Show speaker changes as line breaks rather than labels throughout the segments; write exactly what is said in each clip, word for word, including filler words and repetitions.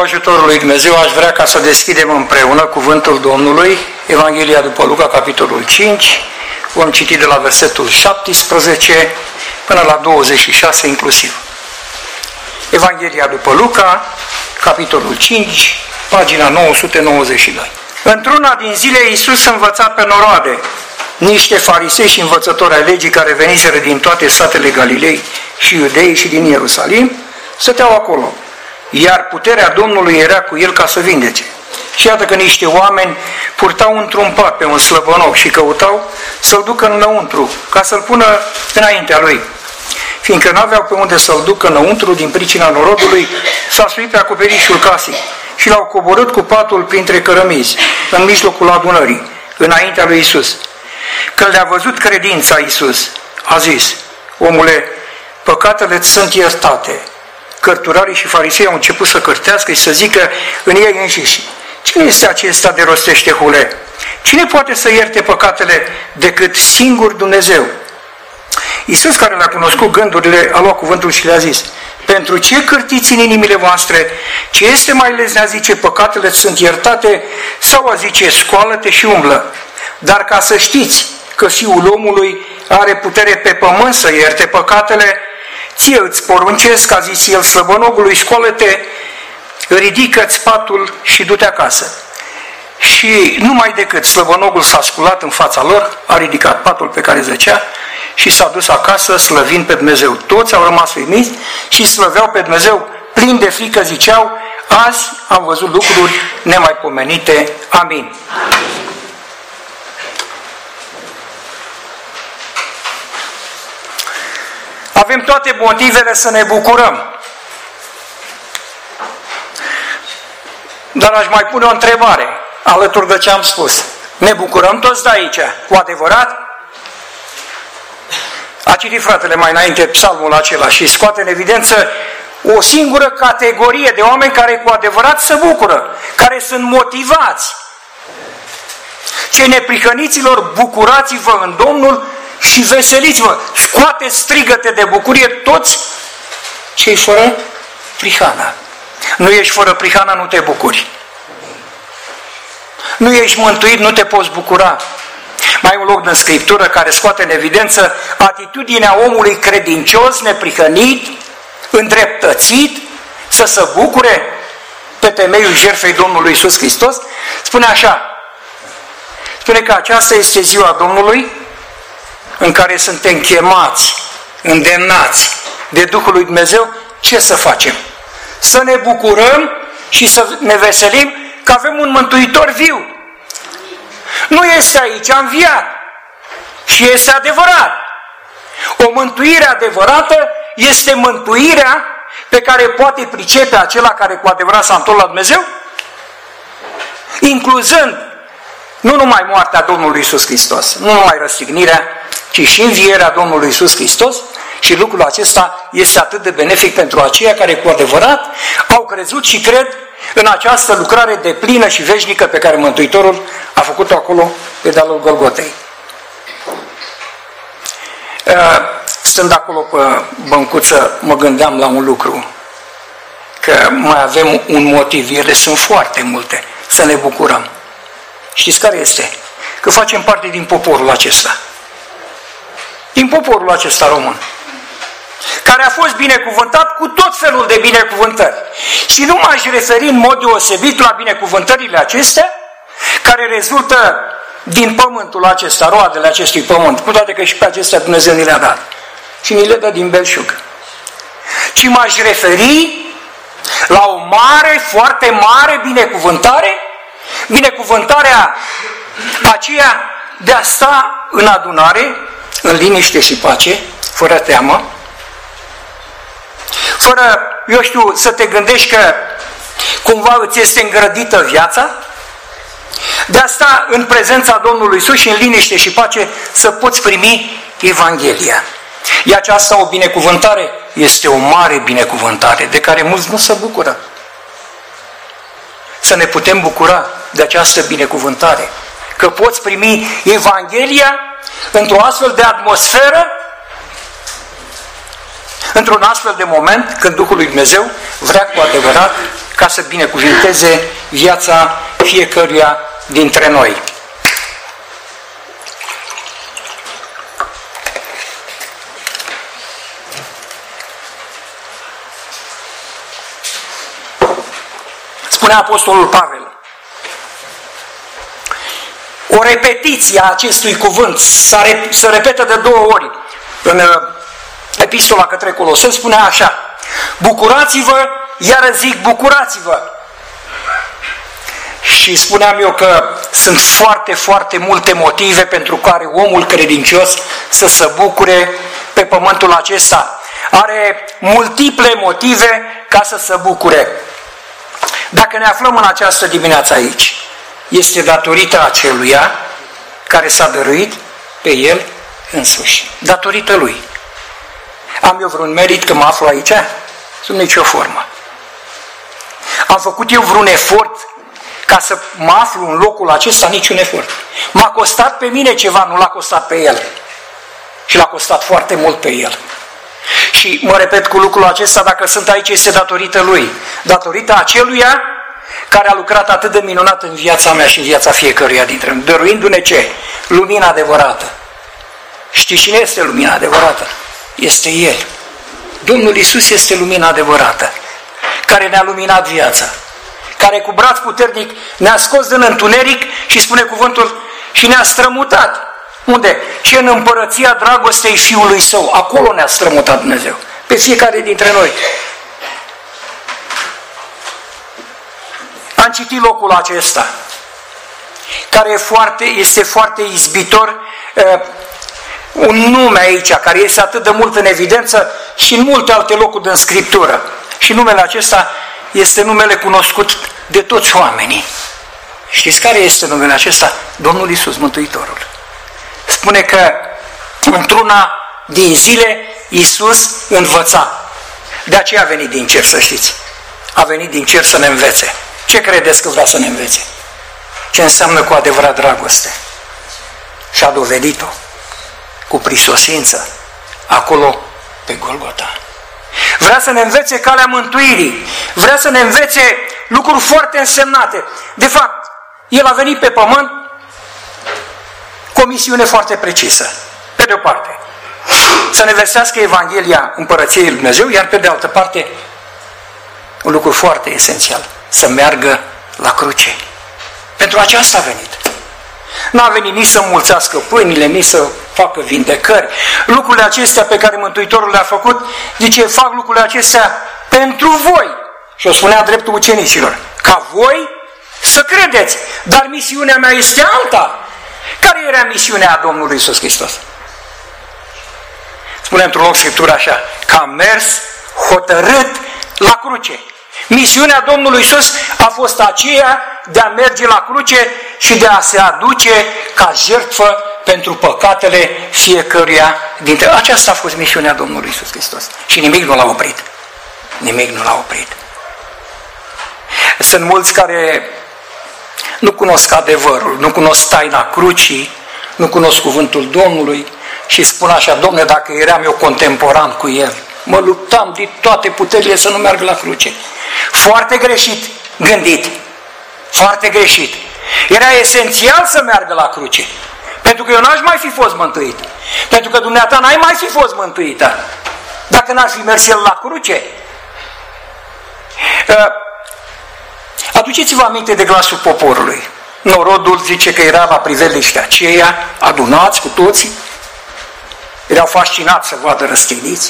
ajutorul lui Dumnezeu, aș vrea ca să deschidem împreună cuvântul Domnului, Evanghelia după Luca, capitolul cinci, vom citi de la versetul șaptesprezece până la douăzeci și șase inclusiv. Evanghelia după Luca, capitolul cinci, pagina nouă sute nouăzeci și doi. Într-una din zile, Iisus învăța pe noroade niște farisei și învățători ai legii care veniseră din toate satele Galilei și Iudeii și din Ierusalim, stăteau acolo, iar puterea Domnului era cu el ca să vindece. Și iată că niște oameni purtau într-un pat pe un slăbănoc și căutau să-l ducă înăuntru, ca să-l pună înaintea lui. Fiindcă nu aveau pe unde să-l ducă înăuntru din pricina norodului, s-a suit pe acoperișul casei și l-au coborât cu patul printre cărămizi, în mijlocul adunării, înaintea lui Iisus. Că le-a văzut credința Iisus, a zis: omule, păcatele-ți sunt iertate. Cărturarii și farisei au început să cârtească și să zică în ei înșiși: cine este acesta de rostește hule? Cine poate să ierte păcatele decât singur Dumnezeu? Iisus, care le-a cunoscut gândurile, a luat cuvântul și le-a zis: pentru ce cârtiți în inimile voastre? Ce este mai lesne a zice păcatele sunt iertate, sau a zice scoală-te și umblă? Dar ca să știți că Fiul omului are putere pe pământ să ierte păcatele, ție îți poruncesc, a zis el slăbănogului, scoală-te, ridică-ți patul și du-te acasă. Și numai decât slăbănogul s-a sculat în fața lor, a ridicat patul pe care zăcea și s-a dus acasă slăvind pe Dumnezeu. Toți au rămas uimiți și slăveau pe Dumnezeu, plini de frică ziceau: azi am văzut lucruri nemaipomenite. Amin. Amin. Avem toate motivele să ne bucurăm. Dar aș mai pune o întrebare, alături de ce am spus. Ne bucurăm toți de aici, cu adevărat? A citit fratele mai înainte psalmul acela și scoate în evidență o singură categorie de oameni care cu adevărat se bucură, care sunt motivați. Cei neprihăniților, bucurați-vă în Domnul și veseliți-vă, scoate strigăte de bucurie toți cei fără prihana. Nu ești fără prihana, nu te bucuri. Nu ești mântuit, nu te poți bucura. Mai e un loc din Scriptură care scoate în evidență atitudinea omului credincios, neprihănit, îndreptățit, să se bucure pe temeiul jertfei Domnului Iisus Hristos. Spune așa, spune că aceasta este ziua Domnului, în care suntem chemați, îndemnați de Duhul lui Dumnezeu. Ce să facem? Să ne bucurăm și să ne veselim că avem un Mântuitor viu. Nu este aici, a înviat. Și este adevărat. O mântuire adevărată este mântuirea pe care poate pricepe acela care cu adevărat s-a întors la Dumnezeu, incluzând nu numai moartea Domnului Iisus Hristos, nu numai răstignirea, ci și învierea Domnului Iisus Hristos. Și lucrul acesta este atât de benefic pentru aceia care cu adevărat au crezut și cred în această lucrare deplină și veșnică pe care Mântuitorul a făcut-o acolo pe dealul Golgotei. Stând acolo pe băncuță, mă gândeam la un lucru, că mai avem un motiv, ele sunt foarte multe, să ne bucurăm. Știți care este? Că facem parte din poporul acesta. Din poporul acesta român, care a fost binecuvântat cu tot felul de binecuvântări. Și nu m-aș referi în mod deosebit la binecuvântările acestea, care rezultă din pământul acesta, roadele acestui pământ, cu toate că și pe acestea Dumnezeu ni le-a dat. Și ni le dă din belșug. Ci m-aș referi la o mare, foarte mare binecuvântare, binecuvântarea aceea de a sta în adunare, în liniște și pace, fără teamă, fără, eu știu, să te gândești că cumva îți este îngrădită viața, de asta în prezența Domnului Iisus și în liniște și pace să poți primi Evanghelia. E aceasta o binecuvântare? Este o mare binecuvântare de care mulți nu se bucură. Să ne putem bucura de această binecuvântare, că poți primi Evanghelia într-o astfel de atmosferă, într-un astfel de moment când Duhul lui Dumnezeu vrea cu adevărat ca să binecuvinteze viața fiecăruia dintre noi. Spunea Apostolul Pavel, o repetiție a acestui cuvânt se repetă de două ori în epistola către Coloseni, spunea așa: bucurați-vă, iară zic bucurați-vă. Și spuneam eu că sunt foarte, foarte multe motive pentru care omul credincios să se bucure pe pământul acesta. Are multiple motive ca să se bucure. Dacă ne aflăm în această dimineață aici, este datorită aceluia care s-a dăruit pe el însuși. Datorită lui. Am eu vreun merit că mă aflu aici? Sub nicio formă. Am făcut eu vreun efort ca să mă aflu în locul acesta? Niciun efort. M-a costat pe mine ceva, nu l-a costat pe el. Și l-a costat foarte mult pe el. Și mă repet cu lucrul acesta, dacă sunt aici, este datorită lui. Datorită aceluia care a lucrat atât de minunat în viața mea și în viața fiecăruia dintre noi, dăruindu-ne ce? Lumina adevărată. Știi cine este lumina adevărată? Este El. Domnul Iisus este lumina adevărată, care ne-a luminat viața, care cu braț puternic ne-a scos din întuneric și spune cuvântul și ne-a strămutat. Unde? Și în împărăția dragostei Fiului Său. Acolo ne-a strămutat Dumnezeu. Pe fiecare dintre noi. Am citit locul acesta, care e foarte, este foarte izbitor, uh, un nume aici, care este atât de mult în evidență și în multe alte locuri din Scriptură. Și numele acesta este numele cunoscut de toți oamenii. Știți care este numele acesta? Domnul Iisus, Mântuitorul. Spune că într-una din zile Iisus învăța. De aceea a venit din cer, să știți. A venit din cer să ne învețe. Ce credeți că vrea să ne învețe? Ce înseamnă cu adevărat dragoste? Și a dovedit-o cu prisosință acolo pe Golgota. Vrea să ne învețe calea mântuirii. Vrea să ne învețe lucruri foarte însemnate. De fapt, El a venit pe pământ cu o misiune foarte precisă. Pe de o parte, să ne vestească Evanghelia Împărăției Lui Dumnezeu, iar pe de altă parte, un lucru foarte esențial, să meargă la cruce. Pentru aceasta a venit. N-a venit nici să mulțească pâinile, nici să facă vindecări. Lucrurile acestea pe care Mântuitorul le-a făcut, zice, fac lucrurile acestea pentru voi. Și o spunea dreptul ucenicilor, ca voi să credeți, dar misiunea mea este alta. Care era misiunea Domnului Iisus Hristos? Spune într-un loc Scriptura așa, că a mers hotărât la cruce. Misiunea Domnului Iisus a fost aceea de a merge la cruce și de a se aduce ca jertfă pentru păcatele fiecăruia dintre... Aceasta a fost misiunea Domnului Iisus Hristos. Și nimic nu l-a oprit. Nimic nu l-a oprit. Sunt mulți care nu cunosc adevărul, nu cunosc taina crucii, nu cunosc cuvântul Domnului și spun așa, Domne, dacă eram eu contemporan cu El, mă luptam de toate puterile să nu meargă la cruce. Foarte greșit gândit. Foarte greșit. Era esențial să meargă la cruce. Pentru că eu n-aș mai fi fost mântuit. Pentru că dumneata n-ai mai fi fost mântuită. Dacă n-ar fi mers El la cruce. Aduceți-vă aminte de glasul poporului. Norodul zice că era la priveliștea aceea, adunați cu toții. Erau fascinați să vadă răstigniți.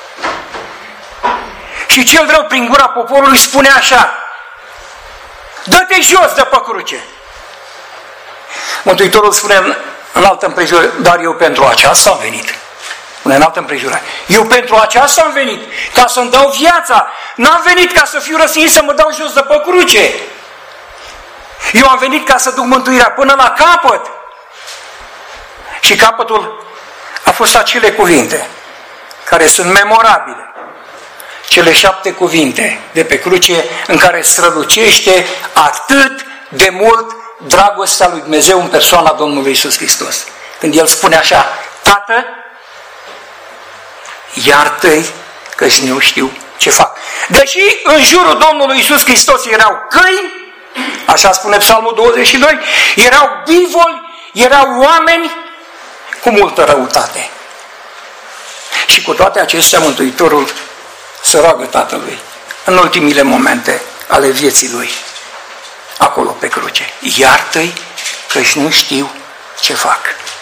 Și cel rău prin gura poporului spune așa, dă-te jos de pe cruce. Mântuitorul spune în, în altă împrejurare, dar eu pentru aceasta am venit. În altă împrejurare, eu pentru aceasta am venit, ca să-mi dau viața. N-am venit ca să fiu răstignit să mă dau jos de pe cruce. Eu am venit ca să duc mântuirea până la capăt. Și capătul a fost acele cuvinte care sunt memorabile. Cele șapte cuvinte de pe cruce în care strălucește atât de mult dragostea lui Dumnezeu în persoana Domnului Iisus Hristos. Când El spune așa, Tată, iartă-i că-și nu știu ce fac. Deși în jurul Domnului Iisus Hristos erau câini, așa spune Psalmul douăzeci și doi, erau bivoli, erau oameni cu multă răutate. Și cu toate acestea Mântuitorul se roagă Tatălui în ultimile momente ale vieții Lui, acolo pe cruce. Iartă-i că-și nu știu ce fac.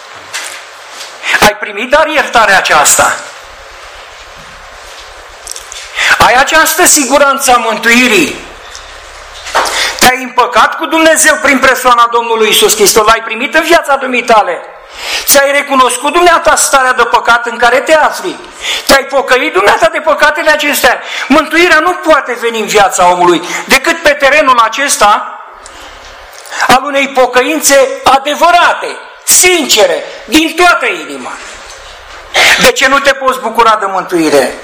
Ai primit dar iertarea aceasta? Ai această siguranță a mântuirii? Te-ai împăcat cu Dumnezeu prin persoana Domnului Iisus Hristos? L-ai primit în viața dumitale? Ți-ai recunoscut dumneata starea de păcat în care te afli? Te-ai pocăit dumneata de păcatele acestea? Mântuirea nu poate veni în viața omului decât pe terenul acesta al unei pocăințe adevărate, sincere, din toată inima. De ce nu te poți bucura de mântuire?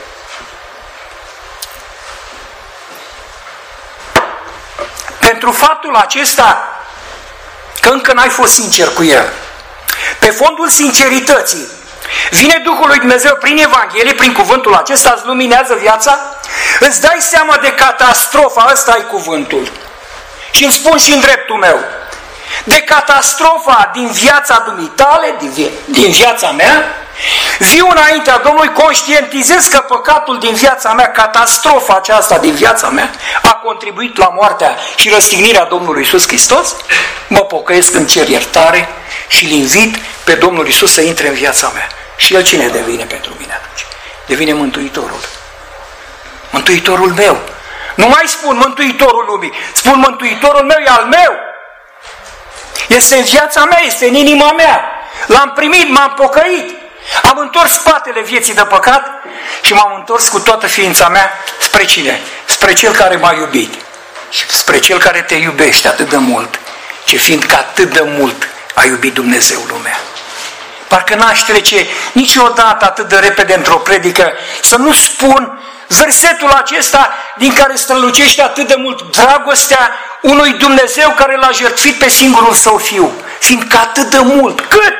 Pentru faptul acesta că încă n-ai fost sincer cu El. Pe fondul sincerității vine Duhul lui Dumnezeu prin Evanghelie, prin cuvântul acesta, îți luminează viața, îți dai seama de catastrofa, ăsta ai cuvântul. Și îmi spun și în dreptul meu, de catastrofa din viața dumitale, din, vi din viața mea, viu înaintea Domnului, conștientizez că păcatul din viața mea, catastrofa aceasta din viața mea, a contribuit la moartea și răstignirea Domnului Iisus Hristos, mă pocăiesc, îmi cer iertare și îl invit pe Domnul Iisus să intre în viața mea. Și El cine devine pentru mine atunci? Devine Mântuitorul. Mântuitorul meu. Nu mai spun Mântuitorul lumii, spun Mântuitorul meu e al meu. Este în viața mea, este în inima mea. L-am primit, m-am pocăit. Am întors spatele vieții de păcat și m-am întors cu toată ființa mea spre cine? Spre Cel care m-a iubit. Și spre Cel care te iubește atât de mult, ce fiindcă atât de mult a iubit Dumnezeu lumea. Parcă n-aș trece niciodată atât de repede într-o predică să nu spun versetul acesta din care strălucește atât de mult dragostea unui Dumnezeu care l-a jertfit pe singurul Său Fiu. Fiindcă atât de mult, cât?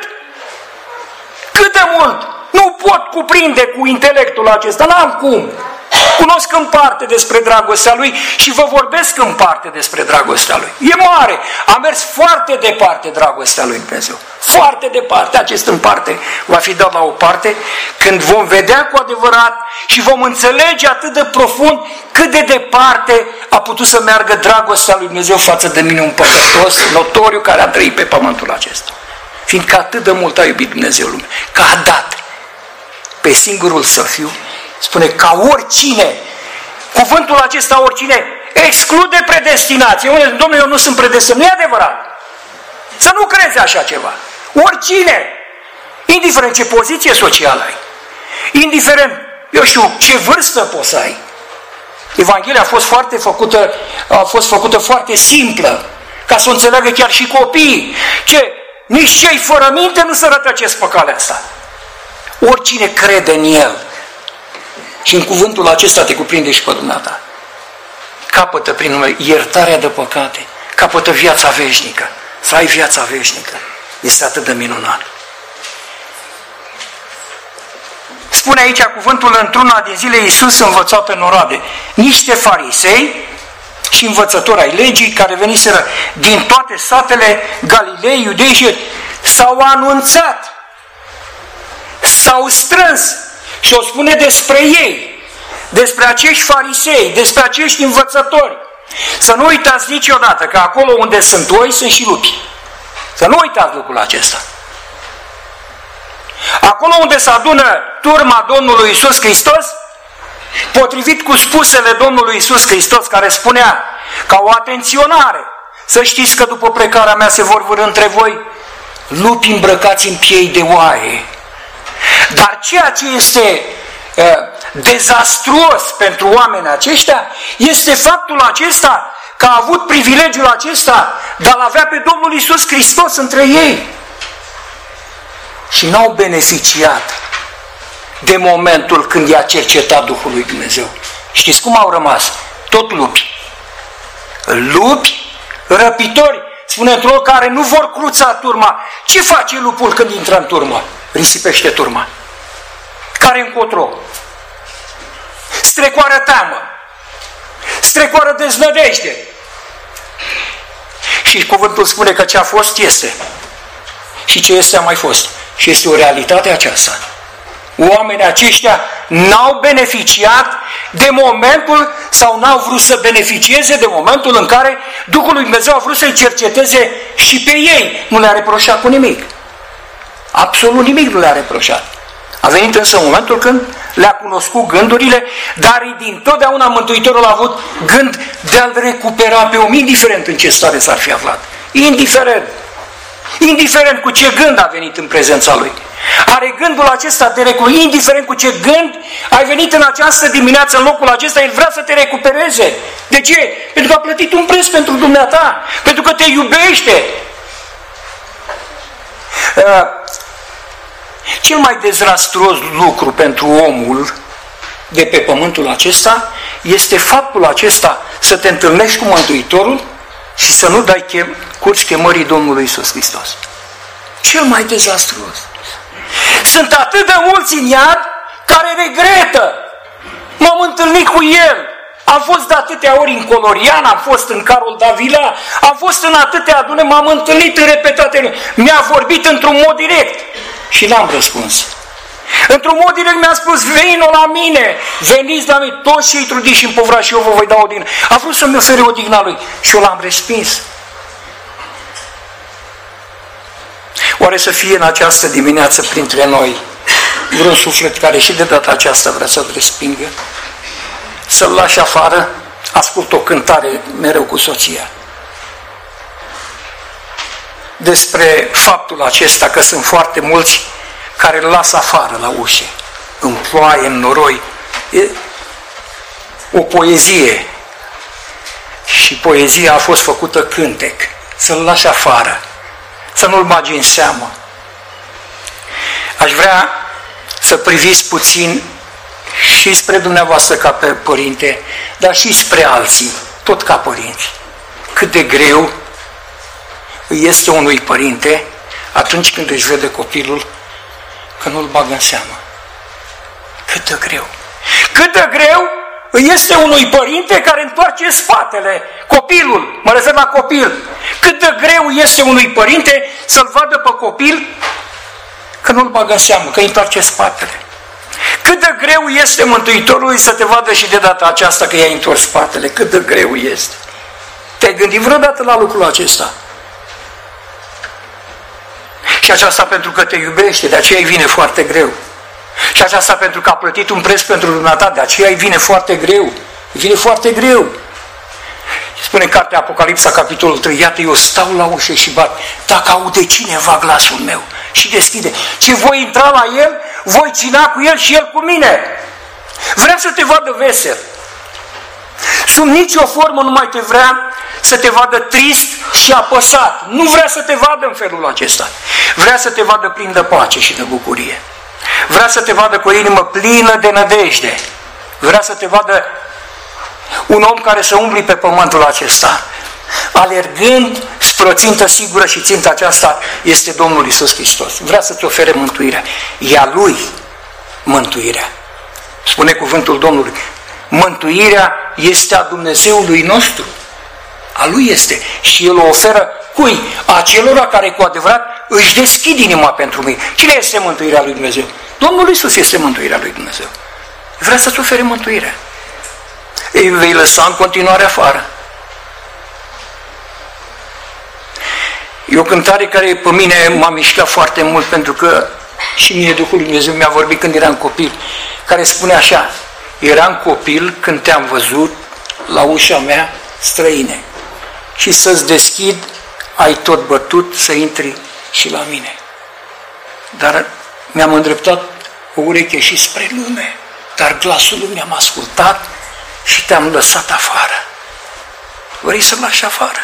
Cât de mult? Nu pot cuprinde cu intelectul acesta, n-am cum. Cunosc în parte despre dragostea Lui și vă vorbesc în parte despre dragostea Lui. E mare, a mers foarte departe dragostea Lui Dumnezeu. Foarte departe, acest în parte va fi dat la o parte când vom vedea cu adevărat și vom înțelege atât de profund cât de departe a putut să meargă dragostea Lui Dumnezeu față de mine, un păcătos notoriu care a trăit pe pământul acesta. Fiindcă atât de mult a iubit Dumnezeu lumea, că a dat pe singurul Său Fiu, spune ca oricine, cuvântul acesta oricine, exclude predestinație. Unde, Domnule, eu nu sunt predestinat, nu e adevărat. Să nu crezi așa ceva. Oricine, indiferent ce poziție socială ai, indiferent, eu știu, ce vârstă poți să ai. Evanghelia a fost foarte făcută, a fost făcută foarte simplă, ca să o înțeleagă chiar și copiii. Ce? Nici cei fără minte nu se rătăcesc pe calea asta. Oricine crede în El, și în cuvântul acesta te cuprinde și pe dumneata, capătă prin numele iertarea de păcate, capătă viața veșnică. Să ai viața veșnică. Este atât de minunat. Spune aici cuvântul, într-una din zile Iisus învăța pe norade niște farisei și învățători ai legii care veniseră din toate satele Galilei, Iudei și s-au anunțat, s-au strâns și o spune despre ei, despre acești farisei, despre acești învățători. Să nu uitați niciodată că acolo unde sunt oi, sunt și lupi. Să nu uitați lucrul acesta. Acolo unde se adună turma Domnului Iisus Hristos, potrivit cu spusele Domnului Iisus Hristos, care spunea, ca o atenționare, să știți că după plecarea mea se vor vârâ între voi lupi îmbrăcați în piei de oaie. Dar ceea ce este uh, dezastruos pentru oamenii aceștia este faptul acesta că a avut privilegiul acesta de a-L avea pe Domnul Iisus Hristos între ei. Și n-au beneficiat de momentul când i-a cercetat Duhul lui Dumnezeu. Știți cum au rămas? Tot lupi. Lupi, răpitori, spune într-o care nu vor cruța turma. Ce face lupul când intră în turmă? Risipește turma. Care încotro? strecoară teamă, strecoară deznădejde. Și cuvântul spune că ce a fost, este. Și ce este, a mai fost. Și este o realitate aceasta. Oamenii aceștia n-au beneficiat de momentul sau n-au vrut să beneficieze de momentul în care Duhul lui Dumnezeu a vrut să-i cerceteze și pe ei. Nu le-a reproșat cu nimic. Absolut nimic nu le-a reproșat. A venit însă momentul când le-a cunoscut gândurile, dar din totdeauna Mântuitorul a avut gând de a-l recupera pe om, indiferent în ce stare s-ar fi aflat. Indiferent. Indiferent cu ce gând a venit în prezența lui. Are gândul acesta de recuperare, indiferent cu ce gând ai venit în această dimineață în locul acesta, el vrea să te recupereze. De ce? Pentru că a plătit un preț pentru dumneata, pentru că te iubește. Uh, cel mai dezastros lucru pentru omul de pe pământul acesta este faptul acesta să te întâlnești cu Mântuitorul și să nu dai chem, curs chemării Domnului Iisus Hristos. Cel mai dezastruos. Sunt atât de mulți în iad care regretă. M-am întâlnit cu el. Am fost de atâtea ori în Colorian, am fost în Carol Davila, am fost în atâtea adune, m-am întâlnit în repetate. Mi-a vorbit într-un mod direct și n-am răspuns. Într-un mod direct mi-a spus, vino la mine, veniți la mine, toți cei trudiți și împovrați și eu vă voi da odihnă. A vrut să-mi ofere odihna lui și eu l-am respins. Oare să fie în această dimineață printre noi vreun suflet care și de data aceasta vrea să-l respingă? Să-l lași afară? Ascult o cântare mereu cu soția despre faptul acesta că sunt foarte mulți care îl lasă afară la ușe, în ploaie, în noroi. E o poezie și poezia a fost făcută cântec. Să-l lași afară, să nu-l bagi în seamă. Aș vrea să priviți puțin și spre dumneavoastră ca pe părinte, dar și spre alții, tot ca părinți. Cât de greu îi este unui părinte atunci când își vede copilul că nu-l bagă în seamă. Cât de greu! Cât de greu îi este unui părinte care întoarce spatele, copilul, mă refer la copil. Cât de greu este unui părinte să-l vadă pe copil că nu-l bagă în seamă, că îi întoarce spatele. Cât de greu este Mântuitorului să te vadă și de data aceasta că i-ai întors spatele. Cât de greu este. Te-ai gândit vreodată la lucrul acesta? Și aceasta pentru că te iubește, de aceea îi vine foarte greu. Și aceasta pentru că a plătit un preț pentru dumneata, de aceea îi vine foarte greu. Îi vine foarte greu. Spune în cartea Apocalipsa, capitolul trei, iată, eu stau la ușă și bat. Dacă aude cineva glasul meu și deschide, ce voi intra la el, voi cina cu el și el cu mine. Vrea să te vadă vesel. Sub nicio formă nu mai te vrea să te vadă trist și apăsat. Nu vrea să te vadă în felul acesta. Vrea să te vadă plin de pace și de bucurie. Vrea să te vadă cu o inimă plină de nădejde. Vrea să te vadă un om care să umbli pe pământul acesta, alergând spre o țintă sigură, și ținta aceasta este Domnul Iisus Hristos. Vrea să-ți ofere mântuirea. E a Lui mântuirea. Spune cuvântul Domnului. Mântuirea este a Dumnezeului nostru. A Lui este. Și El o oferă cui? Acelora care cu adevărat își deschid inima pentru mine. Cine este mântuirea lui Dumnezeu? Domnul Iisus este mântuirea lui Dumnezeu. Vrea să-ți ofere mântuirea. Îi vei lăsa în continuare afară. E o cântare care pe mine m-a mișcat foarte mult, pentru că și mie Duhul lui Dumnezeu mi-a vorbit când eram copil, care spune așa: eram copil când te-am văzut la ușa mea străine și să-ți deschid, ai tot bătut să intri și la mine. Dar mi-am îndreptat o ureche și spre lume, dar glasul lui mi-am ascultat și te-am lăsat afară. Vrei să-l lași afară?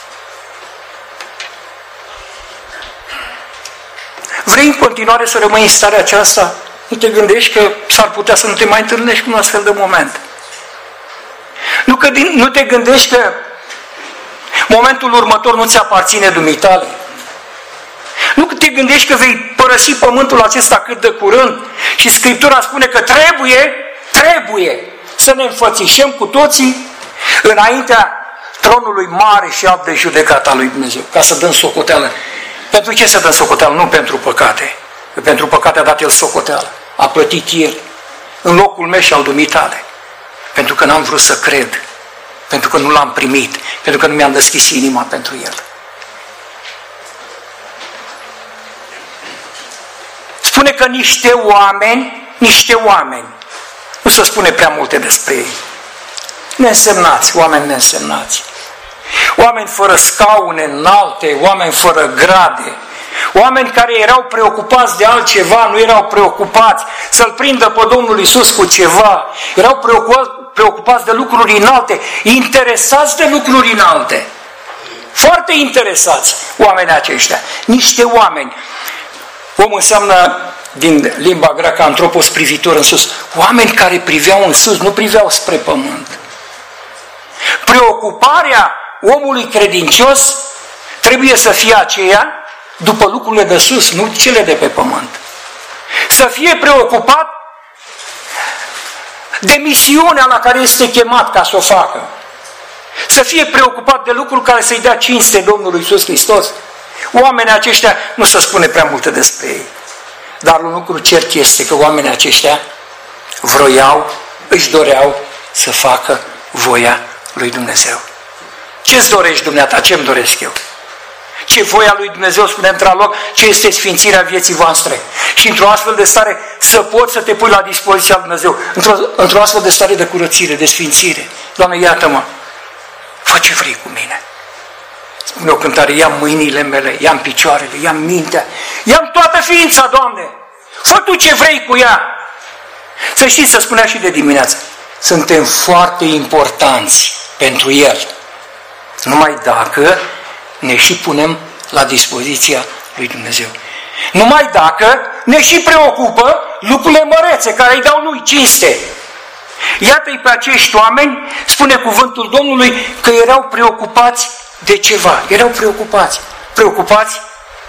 Vrei în continuare să rămâi în starea aceasta? Nu te gândești că s-ar putea să nu te mai întâlnești cu un astfel de moment? Nu, că din, nu te gândești că momentul următor nu ți aparține dumitale? Nu te gândești că vei părăsi pământul acesta cât de curând? Și Scriptura spune că trebuie, trebuie să ne înfățișăm cu toții înaintea tronului mare și alb de judecata lui Dumnezeu, ca să dăm socoteală. Pentru ce să dăm socoteală? Nu pentru păcate. Că pentru păcate a dat El socoteală. A plătit El în locul meu și al dumitale. Pentru că n-am vrut să cred. Pentru că nu l-am primit. Pentru că nu mi-am deschis inima pentru El. Spune că niște oameni, niște oameni, nu se spune prea multe despre ei, neînsemnați, oameni neînsemnați, oameni fără scaune înalte, oameni fără grade, oameni care erau preocupați de altceva, nu erau preocupați să-L prindă pe Domnul Iisus cu ceva, erau preocupați de lucruri înalte, interesați de lucruri înalte, foarte interesați oamenii aceștia, niște oameni. Om înseamnă, din limba greacă, antropos, privitor în sus. Oameni care priveau în sus, nu priveau spre pământ. Preocuparea omului credincios trebuie să fie aceea după lucrurile de sus, nu cele de pe pământ. Să fie preocupat de misiunea la care este chemat ca să o facă. Să fie preocupat de lucruri care să-i dea cinste Domnului Iisus Hristos. Oamenii aceștia, nu se spune prea multe despre ei, dar un lucru cert este că oamenii aceștia vroiau, își doreau să facă voia lui Dumnezeu. Ce-ți dorești dumneata? Ce-mi doresc eu? Ce voia lui Dumnezeu, spune într-un loc, ce este sfințirea vieții voastre. Și într-o astfel de stare să poți să te pui la dispoziția lui Dumnezeu. Într-o, într-o astfel de stare de curățire, de sfințire. Doamne, iată-mă, fă ce vrei cu mine. Spune o cântare, ia mâinile mele, ia-mi picioarele, ia-mi mintea, ia-mi toată ființa, Doamne. Fă Tu ce vrei cu ea. Să știți, să spunea și de dimineață, suntem foarte importanți pentru El. Numai dacă ne și punem la dispoziția lui Dumnezeu. Numai dacă ne și preocupă lucrurile mărețe care îi dau Lui cinste. Iată-i pe acești oameni, spune cuvântul Domnului, că erau preocupați de ceva. Erau preocupați. Preocupați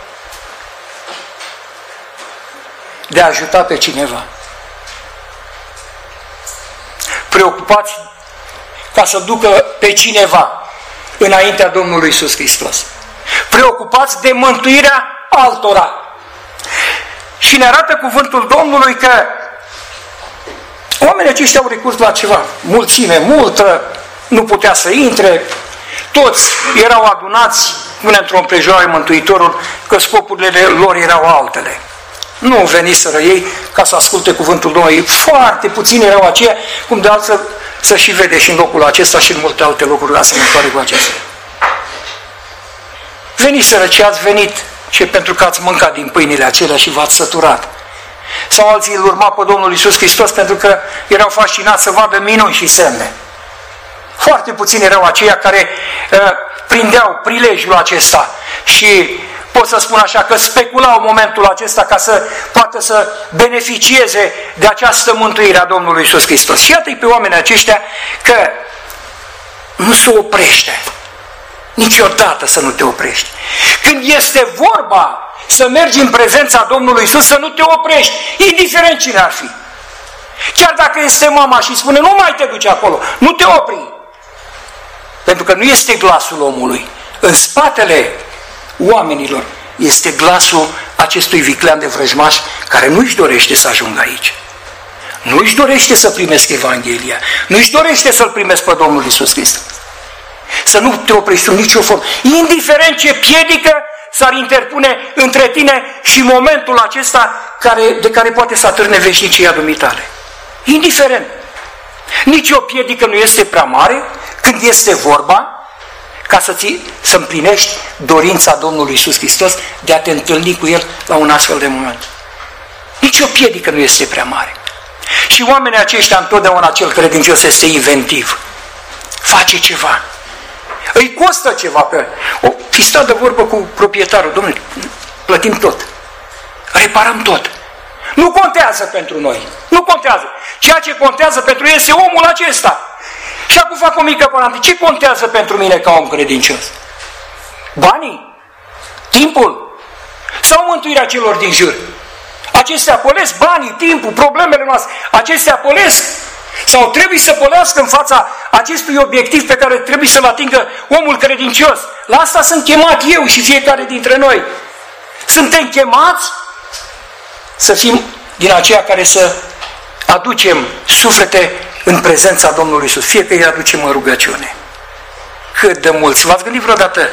de a ajuta pe cineva. Preocupați ca să ducă pe cineva înaintea Domnului Iisus Hristos. Preocupați de mântuirea altora. Și ne arată cuvântul Domnului că oamenii aceștia au recurs la ceva. Mulțime multă, nu putea să intre, toți erau adunați până într-o împrejurare Mântuitorul, că scopurile lor erau altele. Nu veniseră ei ca să asculte cuvântul Domnului. Foarte puțini erau aceia, cum de altfel să și vede și în locul acesta și în multe alte locuri asemănătoare cu acestea. Veniseră ce ați venit, ce pentru că ați mâncat din pâinile acelea și v-ați săturat. Sau alții îl urma pe Domnul Iisus Hristos pentru că erau fascinați să vadă minuni și semne. Foarte puțini erau aceia care uh, prindeau prilejul acesta și pot să spun așa că speculau momentul acesta ca să poată să beneficieze de această mântuire a Domnului Iisus Hristos. Și iată-i pe oamenii aceștia că nu se oprește. Niciodată să nu te oprești. Când este vorba să mergi în prezența Domnului Iisus, să nu te oprești, indiferent cine ar fi. Chiar dacă este mama și spune, nu mai te duci acolo, nu te opri. Pentru că nu este glasul omului. În spatele oamenilor este glasul acestui viclean de vrăjmaș care nu își dorește să ajungă aici. Nu își dorește să primesc Evanghelia. Nu își dorește să-L primesc pe Domnul Iisus Hristos. Să nu te oprești în nicio formă. Indiferent ce piedică s-ar interpune între tine și momentul acesta care, de care poate să atârne veșnicia dumitale. Indiferent. Nici o piedică nu este prea mare când este vorba ca să ți, să împlinești dorința Domnului Iisus Hristos de a te întâlni cu El la un astfel de moment. Nici o piedică nu este prea mare. Și oamenii aceștia, întotdeauna cel credincios este inventiv. Face ceva. Îi costă ceva pe el. O, fi stat de vorbă cu proprietarul, domnule, plătim tot. Reparăm tot. Nu contează pentru noi. Nu contează. Ceea ce contează pentru el este omul acesta. Și acum fac o mică paranteză. Ce contează pentru mine ca om credincios? Banii? Timpul? Sau mântuirea celor din jur? Acestea polesc banii, timpul, problemele noastre. Acestea polesc? Sau trebuie să pălească în fața acestui obiectiv pe care trebuie să-l atingă omul credincios. La asta sunt chemat eu și fiecare dintre noi. Suntem chemați să fim din aceia care să aducem suflete în prezența Domnului Iisus, fie că îi aducem în rugăciune. Cât de mulți, v-ați gândit vreodată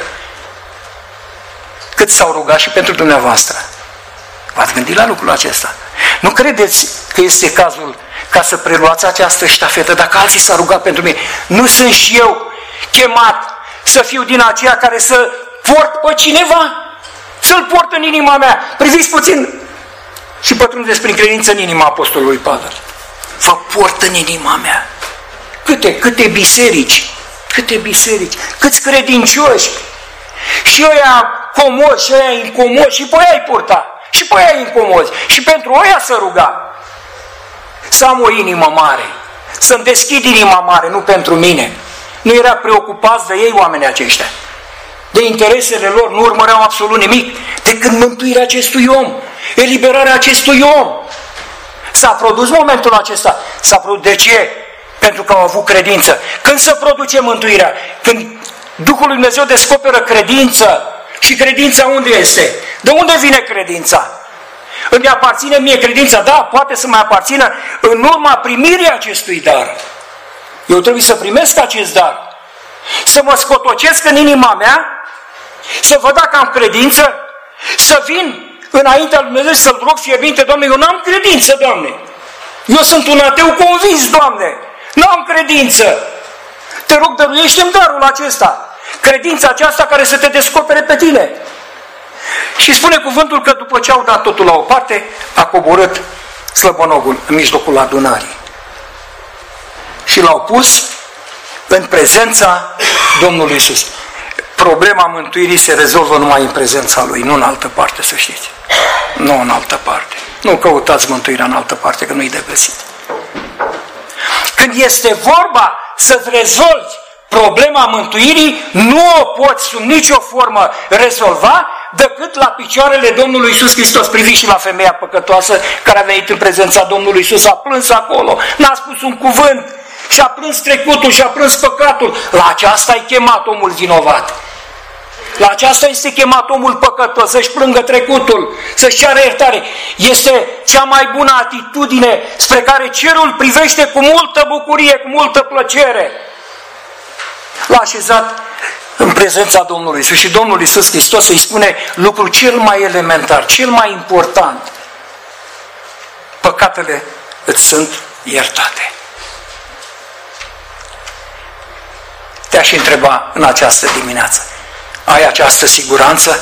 cât s-au rugat și pentru dumneavoastră? V-ați gândit la lucrul acesta? Nu credeți că este cazul ca să preluați această ștafetă, dacă alții s-au rugat pentru mine? Nu sunt și eu chemat să fiu din aceia care să port pe cineva? Să-l port în inima mea. Priviți puțin și pătrundeți prin credință în inima apostolului Pavel. Vă port în inima mea. Câte, câte biserici, câte biserici, câți credincioși. Și ăia comozi, și ăia incomozi, și pe ăia îi purta. Și pe ăia incomozi. Și pentru ăia să ruga. Să am o inimă mare. Să-mi deschid inima mare, nu pentru mine. Nu era preocupați de ei oamenii aceștia. De interesele lor nu urmăreau absolut nimic decât mântuirea acestui om. Eliberarea acestui om. S-a produs momentul acesta. S-a produs. De ce? Pentru că au avut credință. Când se produce mântuirea? Când Duhul lui Dumnezeu descoperă credință. Și credința unde este? De unde vine credința? Îmi aparține mie credința? Da, poate să mai aparțină în urma primirii acestui dar. Eu trebuie să primesc acest dar. Să mă scotocesc în inima mea, să văd dacă am credință, să vin înaintea lui Dumnezeu să-L rog fierbinte, Doamne, eu n-am credință, Doamne. Eu sunt un ateu convins, Doamne. N-am credință. Te rog, dăruiește-mi darul acesta. Credința aceasta care să te descopere pe tine. Și spune cuvântul că după ce au dat totul la o parte, a coborât slăbănogul în mijlocul adunării. Și l-au pus în prezența Domnului Iisus. Problema mântuirii se rezolvă numai în prezența Lui, nu în altă parte, să știți. Nu în altă parte. Nu căutați mântuirea în altă parte, că nu-i de găsit. Când este vorba să-ți rezolvi problema mântuirii, nu o poți sub nicio formă rezolva decât la picioarele Domnului Iisus Hristos. Priviți și la femeia păcătoasă care a venit în prezența Domnului Iisus, a plâns acolo, n-a spus un cuvânt, și-a plâns trecutul, și-a plâns păcatul. La aceasta e chemat omul vinovat. La aceasta este chemat omul păcătos, să-și plângă trecutul, să-și ceară iertare. Este cea mai bună atitudine spre care cerul privește cu multă bucurie, cu multă plăcere. L-a așezat în prezența Domnului Iisus și Domnul Iisus Hristos îi spune lucrul cel mai elementar, cel mai important. Păcatele îți sunt iertate. Te-aș întreba în această dimineață. Ai această siguranță?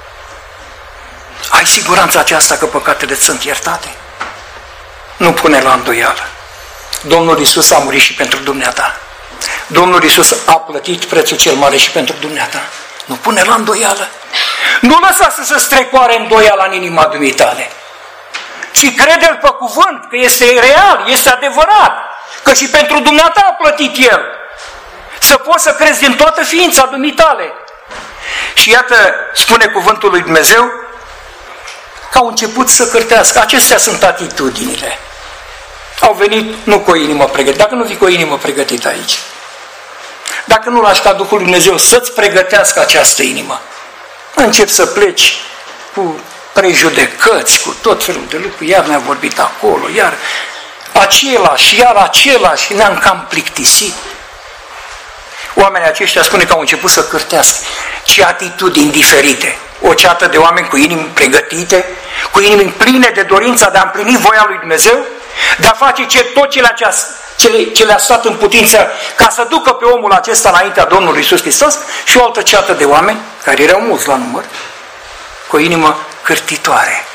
Ai siguranța aceasta că păcatele îți sunt iertate? Nu pune la îndoială. Domnul Iisus a murit și pentru dumneata. Domnul Iisus a plătit prețul cel mare și pentru dumneata. Nu pune la îndoială. Nu lăsa să se strecoare îndoiala în inima dumitale. Ci crede-l pe cuvânt că este real, este adevărat, că și pentru dumneata a plătit el. Să poți să crezi din toată ființa dumitale. Și iată, spune cuvântul lui Dumnezeu, că au început să cârtească. Acestea sunt atitudinile. Au venit nu cu o inimă pregătită. Dacă nu vii cu o inimă pregătită aici, dacă nu lași ca Duhul lui Dumnezeu să-ți pregătească această inimă, începi să pleci cu prejudecăți, cu tot felul de lucruri, iar ne-a vorbit acolo, iar același, iar același, ne-am cam plictisit. Oamenii aceștia spune că au început să cârtească. Ce atitudini diferite. O ceată de oameni cu inimi pregătite, cu inimi pline de dorința de a împlini voia lui Dumnezeu, de a face ce, tot ce le-a, ce, le, ce le-a stat în putință ca să ducă pe omul acesta înaintea Domnului Iisus Hristos, și o altă ceată de oameni, care erau mulți la număr, cu o inimă cârtitoare.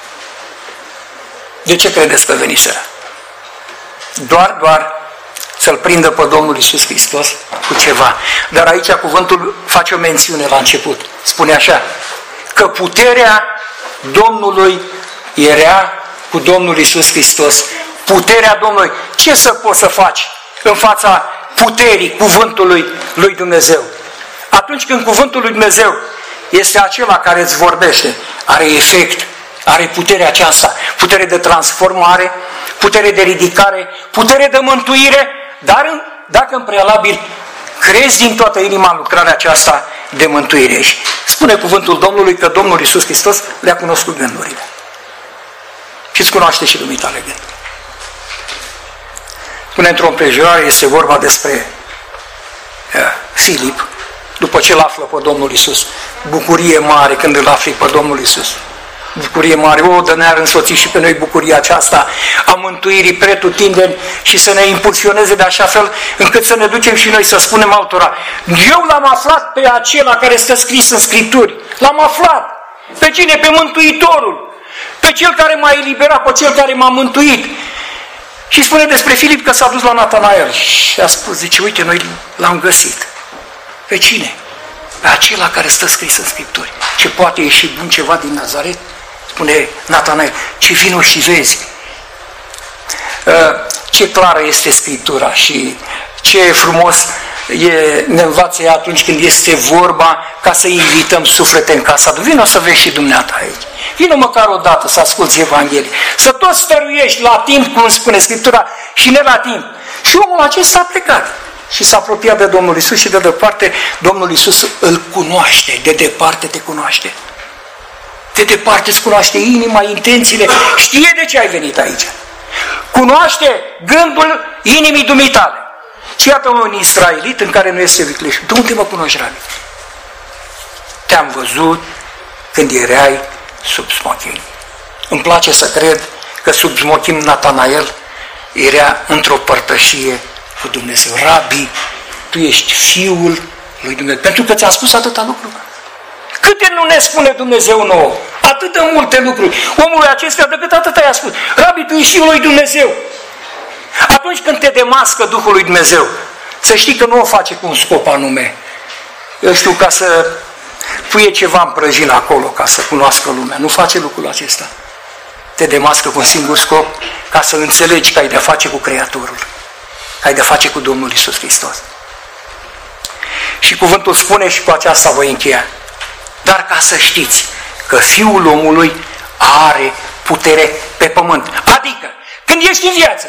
De ce credeți că veniseră? Doar, doar să-L prindă pe Domnul Iisus Hristos cu ceva. Dar aici cuvântul face o mențiune la început. Spune așa, că puterea Domnului era cu Domnul Iisus Hristos. Puterea Domnului. Ce să poți să faci în fața puterii cuvântului lui Dumnezeu? Atunci când cuvântul lui Dumnezeu este acela care îți vorbește, are efect, are puterea aceasta, putere de transformare, putere de ridicare, putere de mântuire, dar în, dacă în prealabil crezi din toată inima în lucrarea aceasta de mântuire. Și spune cuvântul Domnului că Domnul Iisus Hristos le-a cunoscut gândurile. Și îți cunoaște și dumitale gânduri. Spune într-o împrejurare, este vorba despre uh, Filip, după ce îl află pe Domnul Iisus. Bucurie mare când îl afli pe Domnul Iisus. Bucurie mare, o, dă ne-ar însoți și pe noi bucuria aceasta a mântuirii pretutindeni și să ne impulsioneze de așa fel încât să ne ducem și noi să spunem altora: eu l-am aflat pe acela care stă scris în Scripturi, l-am aflat. Pe cine? Pe Mântuitorul, pe cel care m-a eliberat, pe cel care m-a mântuit. Și spune despre Filip că s-a dus la Natanael și a spus, zice, uite, noi l-am găsit. Pe cine? Pe acela care stă scris în Scripturi. Ce poate ieși bun ceva din Nazaret? Spune Natanael, ce vino și vezi. Ce clară este Scriptura și ce frumos e, ne învață ea atunci când este vorba ca să invităm suflete în casa lui. Vino să vezi și dumneata aici. Vino măcar o dată să asculți Evanghelie. Să tot stăruiești la timp, cum spune Scriptura, și ne la timp. Și omul acesta a plecat. Și s-a apropiat de Domnul Iisus și de departe Domnul Iisus îl cunoaște, de departe te cunoaște. De departe îți cunoaște inima, intențiile, știe de ce ai venit aici. Cunoaște gândul inimii dumitale. Și iată un israelit în care nu este vicleș. De unde mă cunoști, Rabi? Te-am văzut când erai sub smochim. Îmi place să cred că sub smochim Natanael era într-o părtășie cu Dumnezeu. Rabi, tu ești Fiul lui Dumnezeu. Pentru că ți-a spus atâta lucruri. Câte nu ne spune Dumnezeu nouă? Atât de multe lucruri. Omul acesta decât atâta i-a spus. Rabi, tu ești Fiul lui Dumnezeu. Atunci când te demască Duhul lui Dumnezeu, să știi că nu o face cu un scop anume. Eu știu, ca să puie ceva în prăjină acolo, ca să cunoască lumea. Nu face lucrul acesta. Te demască cu un singur scop, ca să înțelegi că ai de-a face cu Creatorul. Că ai de-a face cu Domnul Iisus Hristos. Și cuvântul spune, și cu aceasta voi încheia, dar ca să știți că Fiul omului are putere pe pământ. Adică, când ești în viață,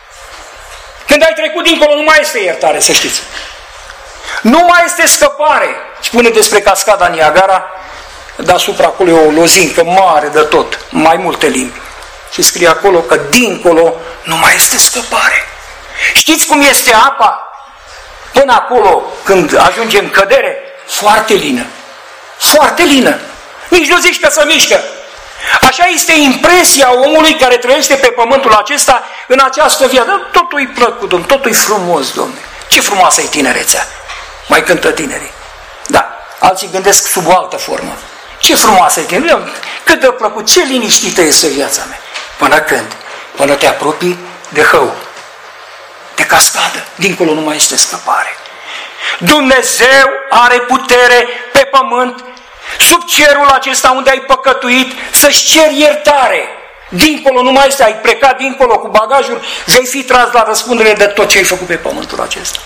când ai trecut dincolo, nu mai este iertare, să știți. Nu mai este scăpare. Spune despre cascada Niagara, deasupra acolo e o lozincă mare de tot, mai multe limbi. Și scrie acolo că dincolo nu mai este scăpare. Știți cum este apa? Până acolo, când ajunge în cădere, foarte lină. Foarte lină. Nici nu zici că să mișcă. Așa este impresia omului care trăiește pe pământul acesta în această viață. Totul-i plăcut, Domnule, totul-i frumos, Domnule. Ce frumoasă e tinerețea. Mai cântă tinerii. Da, alții gândesc sub o altă formă. Ce frumoasă e tinerețea. Cât de plăcut, ce liniștită este viața mea. Până când? Până te apropii de hău, de cascadă. Dincolo nu mai este scăpare. Dumnezeu are putere pe pământ, sub cerul acesta unde ai păcătuit, să-și ceri iertare. Dincolo nu mai este, ai plecat dincolo cu bagajul, vei fi tras la răspundere de tot ce ai făcut pe pământul acesta.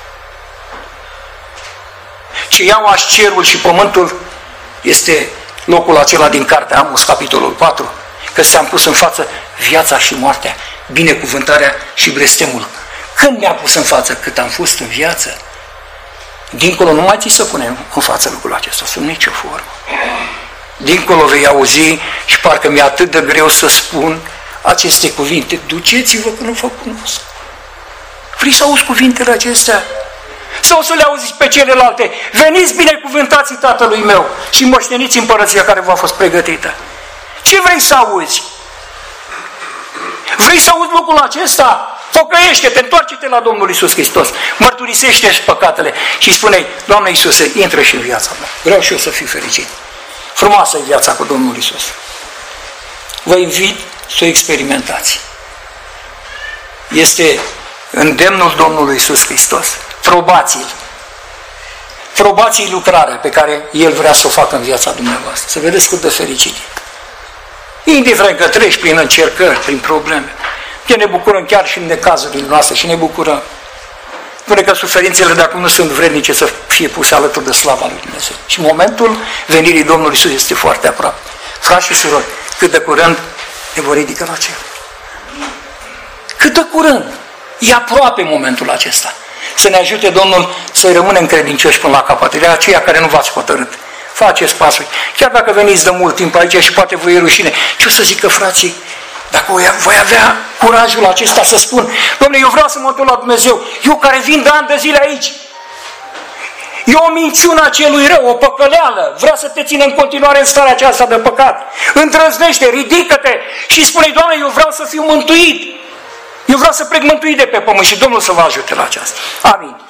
Ce iau aș cerul și pământul este locul acela din cartea Amos, capitolul patru, că ți-am pus în față viața și moartea, binecuvântarea și blestemul. Când mi-a pus în față? Cât am fost în viață. Dincolo nu mai ți se pune în față lucrul acesta, sub nicio formă. Dincolo vei auzi și parcă mi-e atât de greu să spun aceste cuvinte. Duceți-vă că nu vă cunosc. Vrei să auzi cuvintele acestea? Sau să le auziți pe celelalte? Veniți binecuvântați Tatălui meu și moșteniți împărăția care v-a fost pregătită. Ce vrei să auzi? Vrei să auzi lucrul acesta? Pocăiește-te, întoarce-te la Domnul Iisus Hristos, mărturisește-și păcatele și spune-i, Doamne Iisuse, intră și în viața mea. Vreau și eu să fiu fericit. Frumoasă e viața cu Domnul Iisus. Vă invit să o experimentați. Este îndemnul Domnului Iisus Hristos. Probați-l. Probați-i lucrarea pe care El vrea să o facă în viața dumneavoastră. Să vedeți cât de fericit e. Indiferent că treci prin încercări, prin probleme. Că ne bucurăm chiar și în necazurile noastre și ne bucurăm. Spune că suferințele de acum nu sunt vrednice să fie puse alături de slava lui Dumnezeu. Și momentul venirii Domnului Iisus este foarte aproape. Frați și surori, cât de curând ne vor ridica la cer. cât de curând. E aproape momentul acesta. Să ne ajute Domnul să-i rămânem credincioși până la capăt. De aceia care nu v-ați hotărât. Faceți pasul. Chiar dacă veniți de mult timp aici și poate vă e rușine. Ce o să zică frații? Dacă voi avea curajul acesta să spun, Dom'le, eu vreau să mă întorc la Dumnezeu. Eu care vin de ani de zile aici. E o minciună a celui rău, o păcăleală. Vrea să te țină în continuare în starea aceasta de păcat. Îndrăznește, ridică-te și spune, Doamne, eu vreau să fiu mântuit. Eu vreau să plec mântuit de pe pământ și Domnul să vă ajute la aceasta. Amin.